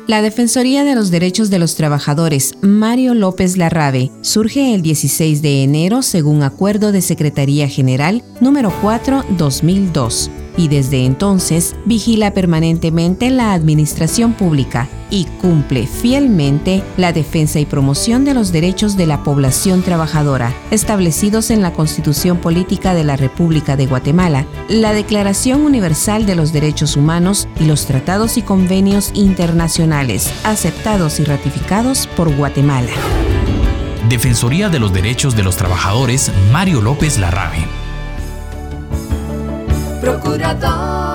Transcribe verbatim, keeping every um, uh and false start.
La Defensoría de los Derechos de los Trabajadores, Mario López Larrabe, surge el dieciséis de enero según Acuerdo de Secretaría General número cuatro dos mil dos y desde entonces vigila permanentemente la administración pública y cumple fielmente la defensa y promoción de los derechos de la población trabajadora, establecidos en la Constitución Política de la República de Guatemala, la Declaración Universal de los Derechos Humanos y los tratados y convenios internacionales aceptados y ratificados por Guatemala. Defensoría de los Derechos de los Trabajadores, Mario López Larrabe. Procurador